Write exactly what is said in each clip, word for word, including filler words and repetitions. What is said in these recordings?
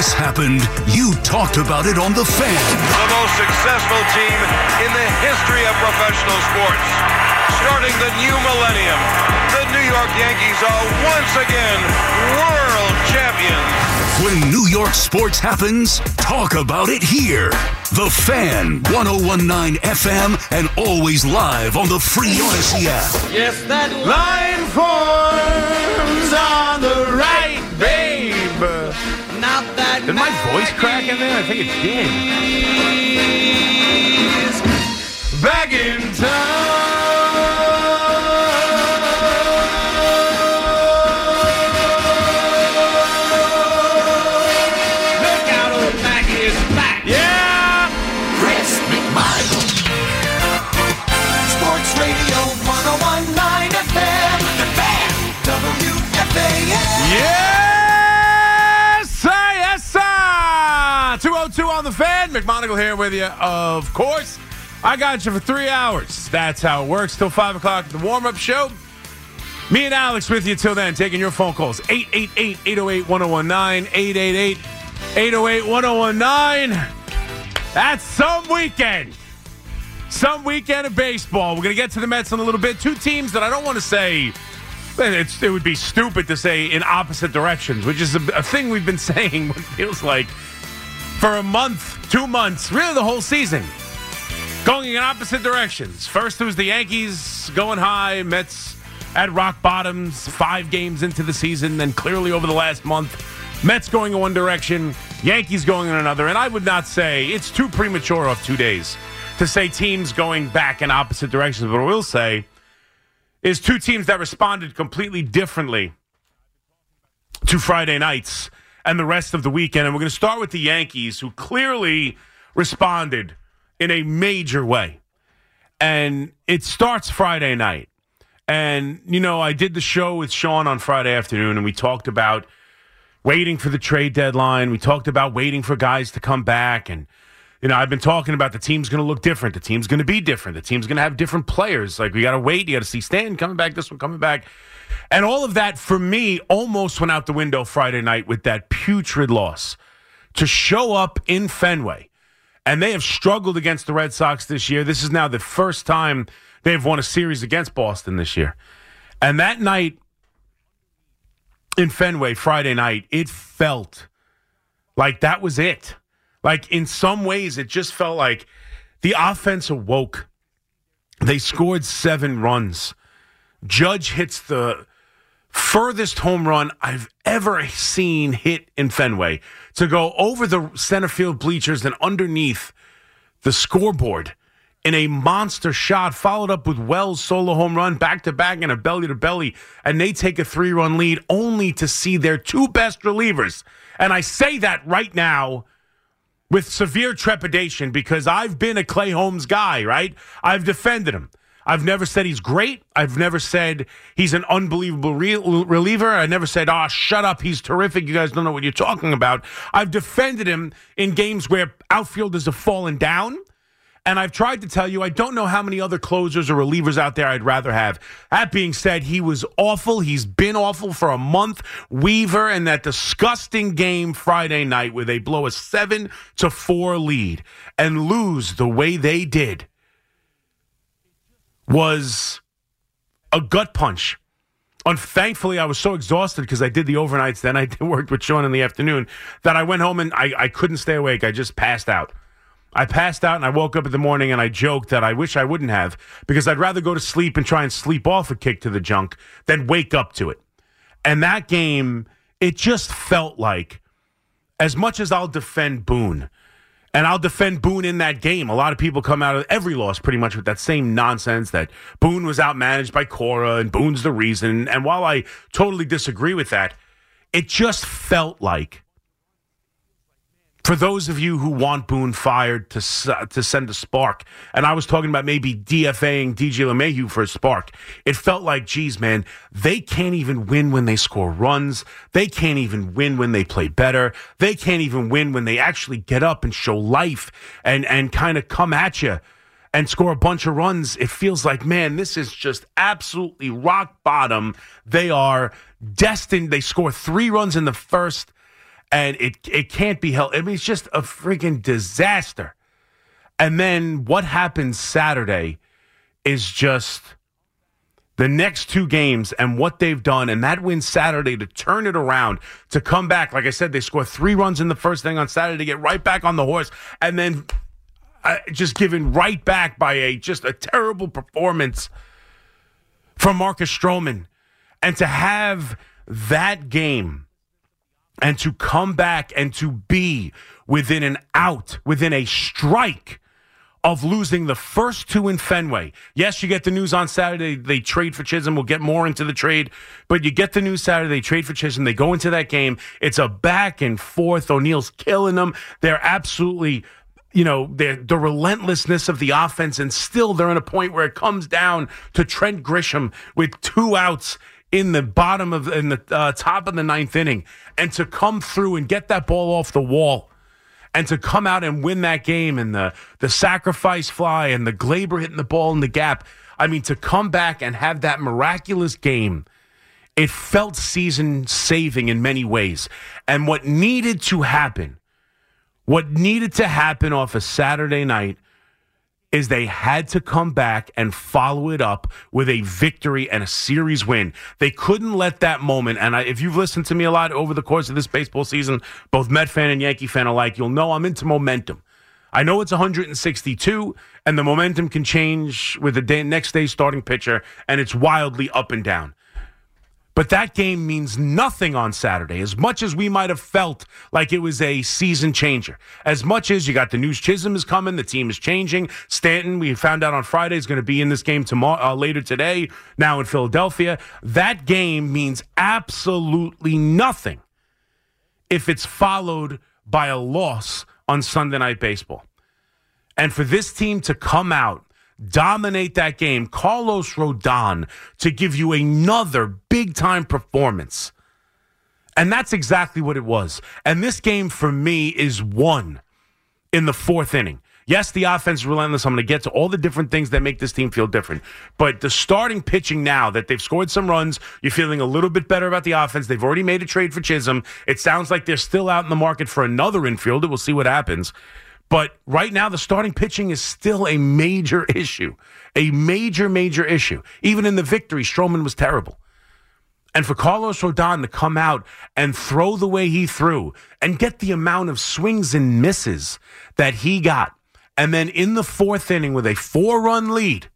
this happened, you talked about it on The Fan. The most successful team in the history of professional sports. Starting the new millennium, the New York Yankees are once again world champions. When New York sports happens, talk about it here. The Fan, one oh one point nine F M, and always live on the free Odyssey app. Yes, that line forms on the right, babe. Not that. Did my voice crack in there? I think it did. Back in town. Yes, sir, yes, sir. two oh two on The Fan. McMonagle here with you, of course. I got you for three hours. That's how it works. Till five o'clock at the warm-up show. Me and Alex with you till then, taking your phone calls. eight eight eight, eight oh eight, one oh one nine. eight eight eight, eight oh eight, one oh one nine. That's some weekend. Some weekend of baseball. We're going to get to the Mets in a little bit. Two teams that I don't want to say... It's, it would be stupid to say in opposite directions, which is a, a thing we've been saying, what feels like, for a month, two months, really the whole season. Going in opposite directions. First it was the Yankees going high, Mets at rock bottoms, five games into the season. Then clearly over the last month, Mets going in one direction, Yankees going in another. And I would not say, it's too premature off two days to say teams going back in opposite directions. But I will say, is two teams that responded completely differently to Friday nights and the rest of the weekend. And we're going to start with the Yankees, who clearly responded in a major way. And it starts Friday night. And, you know, I did the show with Sean on Friday afternoon, and we talked about waiting for the trade deadline. We talked about waiting for guys to come back. And, you know, I've been talking about the team's going to look different. The team's going to be different. The team's going to have different players. Like, we got to wait. You got to see Stanton coming back, this one coming back. And all of that, for me, almost went out the window Friday night with that putrid loss. To show up in Fenway, and they have struggled against the Red Sox this year. This is now the first time they've won a series against Boston this year. And that night in Fenway, Friday night, it felt like that was it. Like, in some ways, it just felt like the offense awoke. They scored seven runs. Judge hits the furthest home run I've ever seen hit in Fenway to go over the center field bleachers and underneath the scoreboard in a monster shot, followed up with Wells' solo home run, back-to-back and a belly-to-belly, and they take a three-run lead only to see their two best relievers. And I say that right now with severe trepidation, because I've been a Clay Holmes guy, right? I've defended him. I've never said he's great. I've never said he's an unbelievable re- reliever. I never said, oh, shut up, he's terrific. You guys don't know what you're talking about. I've defended him in games where outfielders have fallen down. And I've tried to tell you, I don't know how many other closers or relievers out there I'd rather have. That being said, he was awful. He's been awful for a month. Weaver, and that disgusting game Friday night where they blow a seven to four lead and lose the way they did was a gut punch. And thankfully, I was so exhausted because I did the overnights, then I worked with Sean in the afternoon, that I went home and I, I couldn't stay awake. I just passed out. I passed out and I woke up in the morning and I joked that I wish I wouldn't have, because I'd rather go to sleep and try and sleep off a kick to the junk than wake up to it. And that game, it just felt like, as much as I'll defend Boone, and I'll defend Boone in that game, a lot of people come out of every loss pretty much with that same nonsense that Boone was outmanaged by Cora and Boone's the reason. And while I totally disagree with that, it just felt like, for those of you who want Boone fired to to send a spark, and I was talking about maybe DFAing D J LeMahieu for a spark, it felt like, geez, man, they can't even win when they score runs. They can't even win when they play better. They can't even win when they actually get up and show life and, and kind of come at you and score a bunch of runs. It feels like, man, this is just absolutely rock bottom. They are destined. They score three runs in the first, And it it can't be held. I mean, it's just a freaking disaster. And then what happens Saturday is just the next two games and what they've done, and that win Saturday to turn it around, to come back. Like I said, they score three runs in the first inning on Saturday to get right back on the horse, and then uh, just given right back by a just a terrible performance from Marcus Stroman. And to have that game and to come back and to be within an out, within a strike of losing the first two in Fenway. Yes, you get the news on Saturday, they trade for Chisholm. We'll get more into the trade. But you get the news Saturday, they trade for Chisholm. They go into that game. It's a back and forth. O'Neill's killing them. They're absolutely, you know, the relentlessness of the offense. And still they're in a point where it comes down to Trent Grisham with two outs in the bottom of, in the uh, top of the ninth inning. And to come through and get that ball off the wall. And to come out and win that game, and the, the sacrifice fly and the Glaber hitting the ball in the gap. I mean, to come back and have that miraculous game, it felt season-saving in many ways. And what needed to happen, what needed to happen off a Saturday night is they had to come back and follow it up with a victory and a series win. They couldn't let that moment, and I, if you've listened to me a lot over the course of this baseball season, both Met fan and Yankee fan alike, you'll know I'm into momentum. I know it's one hundred sixty-two, and the momentum can change with the day, next day's starting pitcher, and it's wildly up and down. But that game means nothing on Saturday, as much as we might have felt like it was a season changer. As much as you got the news Chisholm is coming, the team is changing. Stanton, we found out on Friday, is going to be in this game tomorrow, uh, later today, now in Philadelphia. That game means absolutely nothing if it's followed by a loss on Sunday Night Baseball. And for this team to come out, dominate that game, Carlos Rodon to give you another big-time performance. And that's exactly what it was. And this game, for me, is won in the fourth inning. Yes, the offense is relentless. I'm going to get to all the different things that make this team feel different. But the starting pitching now that they've scored some runs, you're feeling a little bit better about the offense. They've already made a trade for Chisholm. It sounds like they're still out in the market for another infielder. We'll see what happens. But right now, the starting pitching is still a major issue. A major, major issue. Even in the victory, Stroman was terrible. And for Carlos Rodon to come out and throw the way he threw and get the amount of swings and misses that he got, and then in the fourth inning with a four-run lead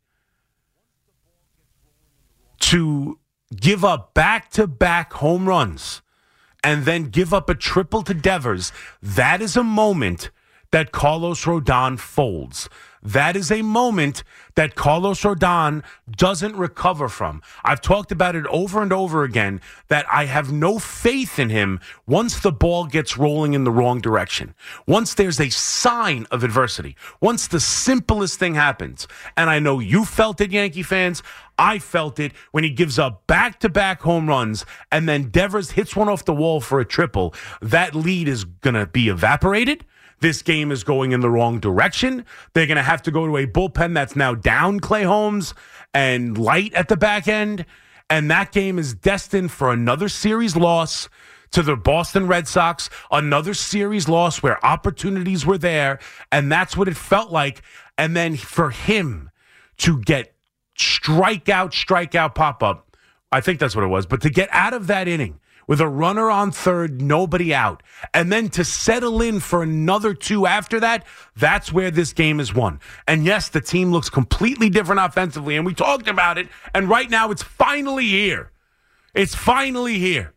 to give up back-to-back home runs and then give up a triple to Devers, that is a moment that Carlos Rodon folds. That is a moment that Carlos Rodon doesn't recover from. I've talked about it over and over again, that I have no faith in him once the ball gets rolling in the wrong direction. Once there's a sign of adversity. Once the simplest thing happens. And I know you felt it, Yankee fans. I felt it when he gives up back-to-back home runs and then Devers hits one off the wall for a triple. That lead is going to be evaporated. This game is going in the wrong direction. They're going to have to go to a bullpen that's now down Clay Holmes and light at the back end. And that game is destined for another series loss to the Boston Red Sox, another series loss where opportunities were there. And that's what it felt like. And then for him to get strikeout, strikeout, pop-up, I think that's what it was, but to get out of that inning with a runner on third, nobody out, and then to settle in for another two after that, that's where this game is won. And yes, the team looks completely different offensively, and we talked about it, and right now it's finally here. It's finally here.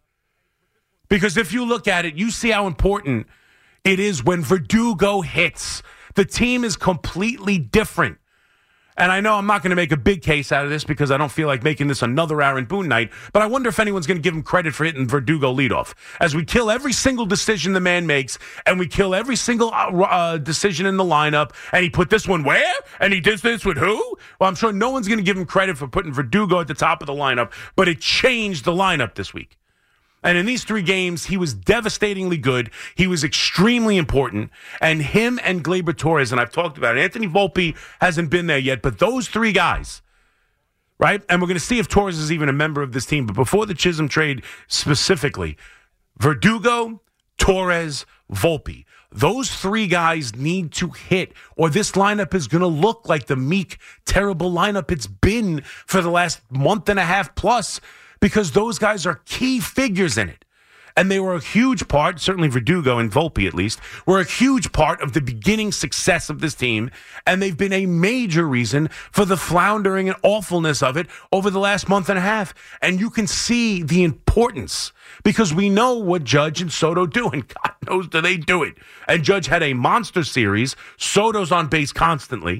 Because if you look at it, you see how important it is when Verdugo hits. The team is completely different. And I know I'm not going to make a big case out of this because I don't feel like making this another Aaron Boone night, but I wonder if anyone's going to give him credit for hitting Verdugo leadoff. As we kill every single decision the man makes, and we kill every single uh, uh, decision in the lineup, and he put this one where? And he did this with who? Well, I'm sure no one's going to give him credit for putting Verdugo at the top of the lineup, but it changed the lineup this week. And in these three games, he was devastatingly good. He was extremely important. And him and Gleyber Torres, and I've talked about it, Anthony Volpe hasn't been there yet, but those three guys, right? And we're going to see if Torres is even a member of this team. But before the Chisholm trade specifically, Verdugo, Torres, Volpe. Those three guys need to hit, or this lineup is going to look like the meek, terrible lineup it's been for the last month and a half plus, because those guys are key figures in it. And they were a huge part, certainly Verdugo and Volpe at least, were a huge part of the beginning success of this team. And they've been a major reason for the floundering and awfulness of it over the last month and a half. And you can see the importance, because we know what Judge and Soto do, and God knows do they do it. And Judge had a monster series. Soto's on base constantly.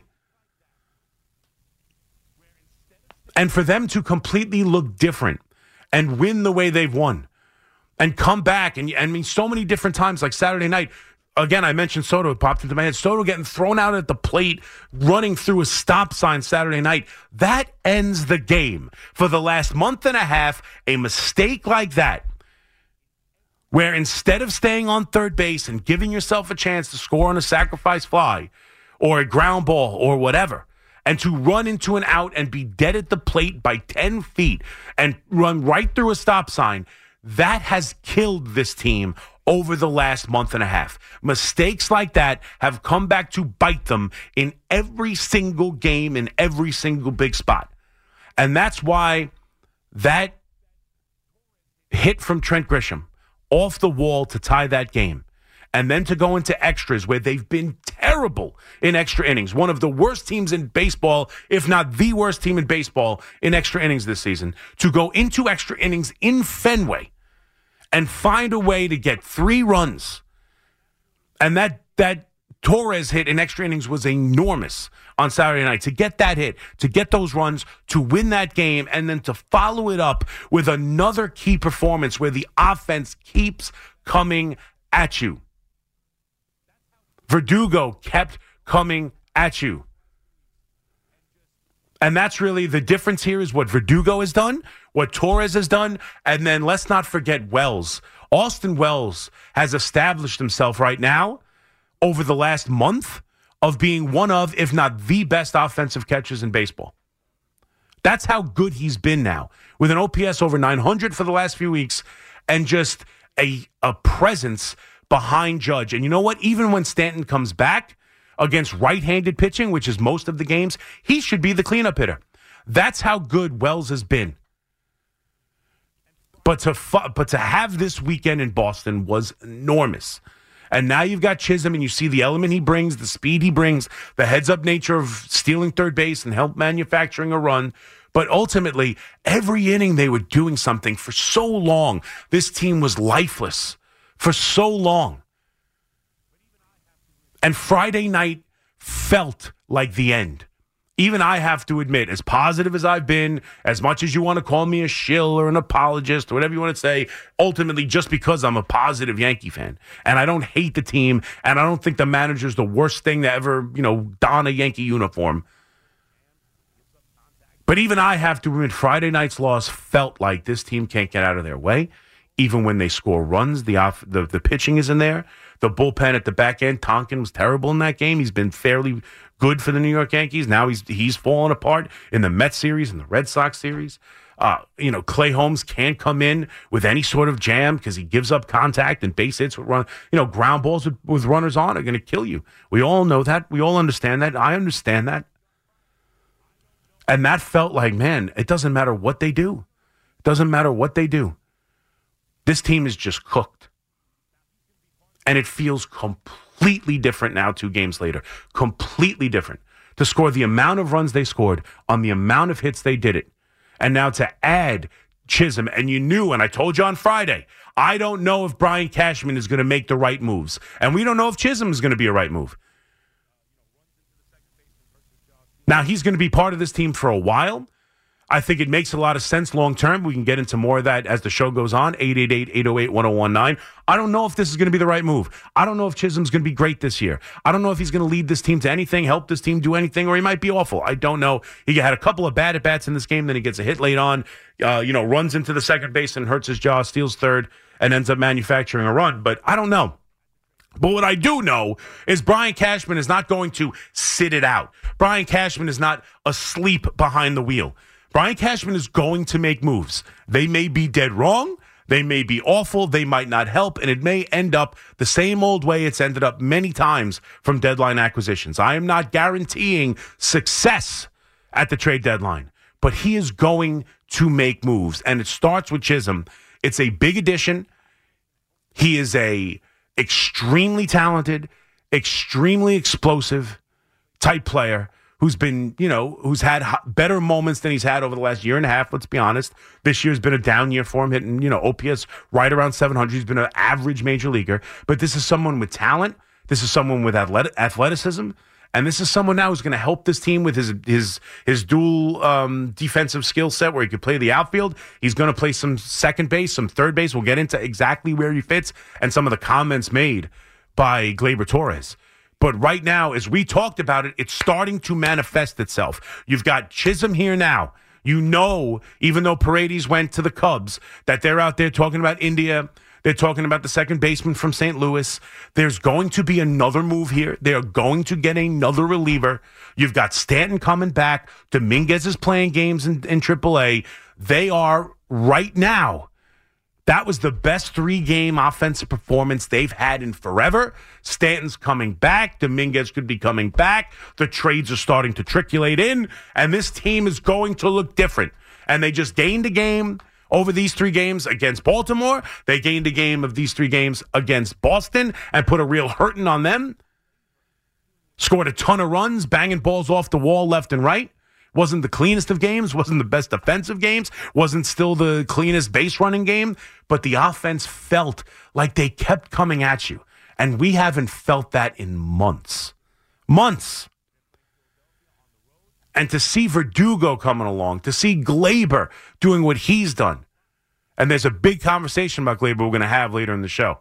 And for them to completely look different and win the way they've won, and come back, and I mean, so many different times, like Saturday night. Again, I mentioned Soto. It popped into my head. Soto getting thrown out at the plate, running through a stop sign Saturday night. That ends the game. For the last month and a half, a mistake like that, where instead of staying on third base and giving yourself a chance to score on a sacrifice fly or a ground ball or whatever, and to run into an out and be dead at the plate by ten feet and run right through a stop sign, that has killed this team over the last month and a half. Mistakes like that have come back to bite them in every single game, in every single big spot. And that's why that hit from Trent Grisham off the wall to tie that game, and then to go into extras where they've been terrible in extra innings. One of the worst teams in baseball, if not the worst team in baseball in extra innings this season, to go into extra innings in Fenway and find a way to get three runs. And that that Torres hit in extra innings was enormous on Saturday night. To get that hit, to get those runs, to win that game, and then to follow it up with another key performance where the offense keeps coming at you. Verdugo kept coming at you. And that's really the difference here, is what Verdugo has done, what Torres has done, and then let's not forget Wells. Austin Wells has established himself right now over the last month of being one of, if not the best offensive catchers in baseball. That's how good he's been now, with an O P S over nine hundred for the last few weeks, and just a, a presence behind Judge. And you know what? Even when Stanton comes back against right-handed pitching, which is most of the games, he should be the cleanup hitter. That's how good Wells has been. But to fu- but to have this weekend in Boston was enormous. And now you've got Chisholm, and you see the element he brings, the speed he brings, the heads-up nature of stealing third base and help manufacturing a run. But ultimately, every inning they were doing something. For so long, this team was lifeless. For so long. And Friday night felt like the end. Even I have to admit, as positive as I've been, as much as you want to call me a shill or an apologist or whatever you want to say, ultimately just because I'm a positive Yankee fan. And I don't hate the team, and I don't think the manager's the worst thing to ever, you know, don a Yankee uniform. But even I have to admit, Friday night's loss felt like this team can't get out of their way. Even when they score runs, the off, the, the pitching is in there. The bullpen at the back end, Tonkin was terrible in that game. He's been fairly good for the New York Yankees. Now he's he's fallen apart in the Mets series and the Red Sox series. Uh, you know, Clay Holmes can't come in with any sort of jam because he gives up contact, and base hits with run. You know, ground balls with, with runners on are going to kill you. We all know that. We all understand that. I understand that. And that felt like, man, it doesn't matter what they do. It doesn't matter what they do. This team is just cooked. And it feels completely different now, two games later. Completely different. To score the amount of runs they scored on the amount of hits they did it. And now to add Chisholm, and you knew, and I told you on Friday, I don't know if Brian Cashman is going to make the right moves. And we don't know if Chisholm is going to be a right move. Now, he's going to be part of this team for a while. I think it makes a lot of sense long term. We can get into more of that as the show goes on. eight eight eight, eight oh eight, one oh one nine. I don't know if this is going to be the right move. I don't know if Chisholm's going to be great this year. I don't know if he's going to lead this team to anything, help this team do anything, or he might be awful. I don't know. He had a couple of bad at-bats in this game, then he gets a hit late on, uh, you know, runs into the second base and hurts his jaw, steals third, and ends up manufacturing a run. But I don't know. But what I do know is Brian Cashman is not going to sit it out. Brian Cashman is not asleep behind the wheel. Brian Cashman is going to make moves. They may be dead wrong. They may be awful, they might not help, and it may end up the same old way it's ended up many times from deadline acquisitions. I am not guaranteeing success at the trade deadline, but he is going to make moves, and it starts with Chisholm. It's a big addition. He is a extremely talented, extremely explosive type player who's been, you know, who's had better moments than he's had over the last year and a half, let's be honest. This year's been a down year for him, hitting, you know, O P S right around seven hundred. He's been an average major leaguer. But this is someone with talent. This is someone with athletic, athleticism. And this is someone now who's going to help this team with his his his dual um, defensive skill set where he could play the outfield. He's going to play some second base, some third base. We'll get into exactly where he fits and some of the comments made by Gleyber Torres. But right now, as we talked about it, it's starting to manifest itself. You've got Chisholm here now. You know, even though Paredes went to the Cubs, that they're out there talking about India. They're talking about the second baseman from Saint Louis. There's going to be another move here. They're going to get another reliever. You've got Stanton coming back. Dominguez is playing games in, in triple A. They are right now. That was the best three-game offensive performance they've had in forever. Stanton's coming back. Dominguez could be coming back. The trades are starting to triculate in, and this team is going to look different. And they just gained a game over these three games against Baltimore. They gained a game of these three games against Boston and put a real hurting on them. Scored a ton of runs, banging balls off the wall left and right. Wasn't the cleanest of games, wasn't the best defensive games, wasn't still the cleanest base running game, but the offense felt like they kept coming at you. And we haven't felt that in months. Months. And to see Verdugo coming along, to see Gleyber doing what he's done. And there's a big conversation about Gleyber we're going to have later in the show.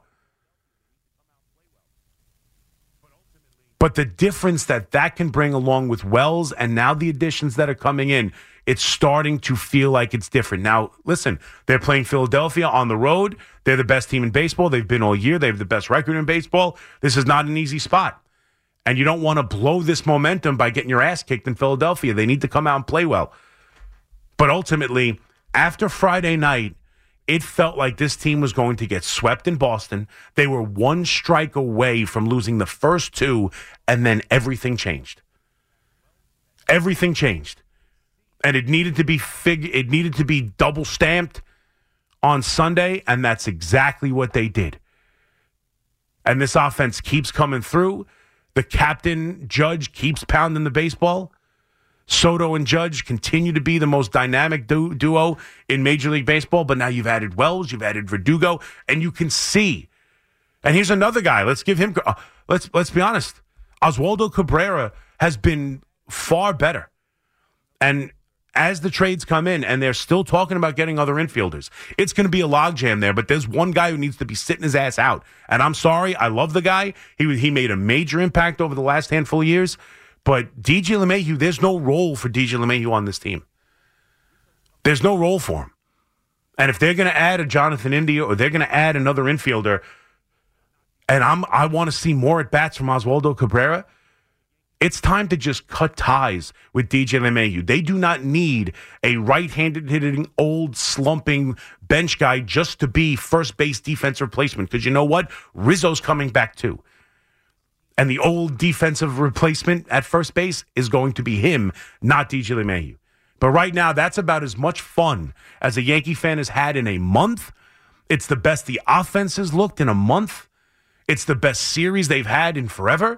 But the difference that that can bring along with Wells and now the additions that are coming in, it's starting to feel like it's different. Now, listen, they're playing Philadelphia on the road. They're the best team in baseball. They've been all year. They have the best record in baseball. This is not an easy spot. And you don't want to blow this momentum by getting your ass kicked in Philadelphia. They need to come out and play well. But ultimately, after Friday night, it felt like this team was going to get swept in Boston. They were one strike away from losing the first two, and then everything changed. Everything changed. And it needed to be fig- it needed to be double stamped on Sunday, and that's exactly what they did. And this offense keeps coming through. The captain, Judge, keeps pounding the baseball. Soto and Judge continue to be the most dynamic du- duo in Major League Baseball, but now you've added Wells, you've added Verdugo, and you can see. And here's another guy. Let's give him. Uh, let's let's be honest. Oswaldo Cabrera has been far better. And as the trades come in, and they're still talking about getting other infielders, it's going to be a logjam there. But there's one guy who needs to be sitting his ass out. And I'm sorry, I love the guy. He he made a major impact over the last handful of years. But D J LeMahieu, there's no role for D J LeMahieu on this team. There's no role for him. And if they're going to add a Jonathan India or they're going to add another infielder, and I'm I want to see more at bats from Oswaldo Cabrera, it's time to just cut ties with D J LeMahieu. They do not need a right-handed hitting, old, slumping bench guy just to be first base defense replacement. Because you know what? Rizzo's coming back too. And the old defensive replacement at first base is going to be him, not D J LeMahieu. But right now, that's about as much fun as a Yankee fan has had in a month. It's the best the offense has looked in a month. It's the best series they've had in forever.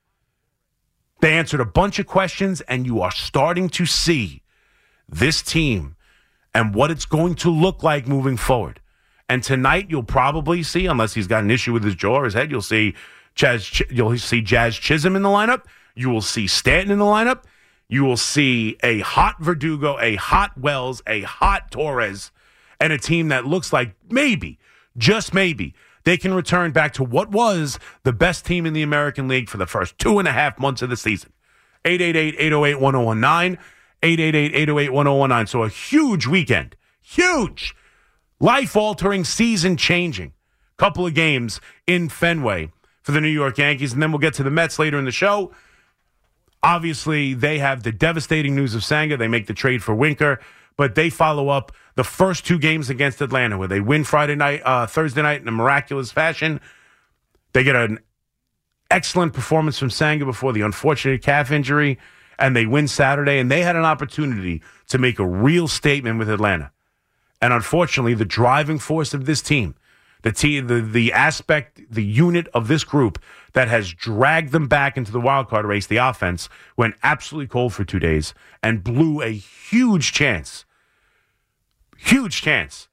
They answered a bunch of questions, and you are starting to see this team and what it's going to look like moving forward. And tonight, you'll probably see, unless he's got an issue with his jaw or his head, you'll see Jazz, you'll see Jazz Chisholm in the lineup. You will see Stanton in the lineup. You will see a hot Verdugo, a hot Wells, a hot Torres, and a team that looks like maybe, just maybe, they can return back to what was the best team in the American League for the first two and a half months of the season. eight eight eight, eight oh eight, one oh one nine. eight eight eight, eight oh eight, one oh one nine. So a huge weekend. Huge. Life-altering, season-changing. Couple of games in Fenway for the New York Yankees, and then we'll get to the Mets later in the show. Obviously, they have the devastating news of Senga. They make the trade for Winker, but they follow up the first two games against Atlanta, where they win Friday night, uh, Thursday night in a miraculous fashion. They get an excellent performance from Senga before the unfortunate calf injury, and they win Saturday, and they had an opportunity to make a real statement with Atlanta. And unfortunately, the driving force of this team, the team, the, the aspect, the unit of this group that has dragged them back into the wild card race, the offense, went absolutely cold for two days and blew a huge chance, huge chance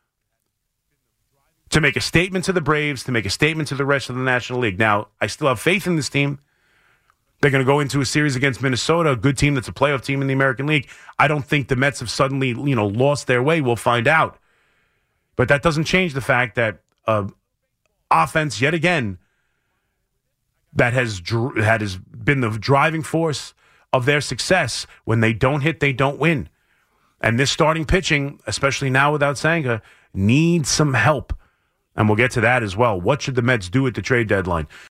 to make a statement to the Braves, to make a statement to the rest of the National League. Now, I still have faith in this team. They're going to go into a series against Minnesota, a good team that's a playoff team in the American League. I don't think the Mets have suddenly, you know, lost their way. We'll find out. But that doesn't change the fact that uh, offense, yet again, that has dr- that has been the driving force of their success. When they don't hit, they don't win. And this starting pitching, especially now without Senga, needs some help. And we'll get to that as well. What should the Mets do at the trade deadline?